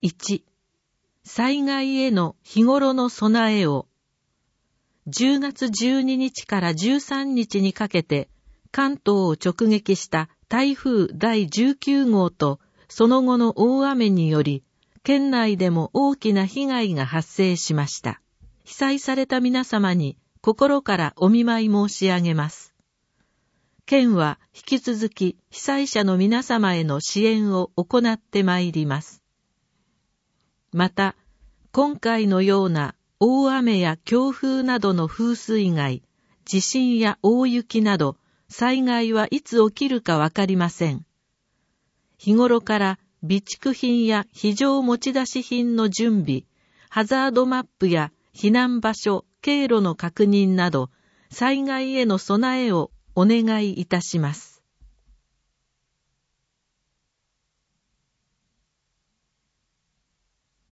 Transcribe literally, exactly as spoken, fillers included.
いち、災害への日頃の備えを。じゅうがつじゅうににちからじゅうさんにちにかけて関東を直撃した台風だいじゅうきゅうごうとその後の大雨により、県内でも大きな被害が発生しました。被災された皆様に心からお見舞い申し上げます。県は引き続き被災者の皆様への支援を行ってまいります。また、今回のような大雨や強風などの風水害、地震や大雪など、災害はいつ起きるかわかりません。日頃から備蓄品や非常持ち出し品の準備、ハザードマップや避難場所、経路の確認など、災害への備えをお願いいたします。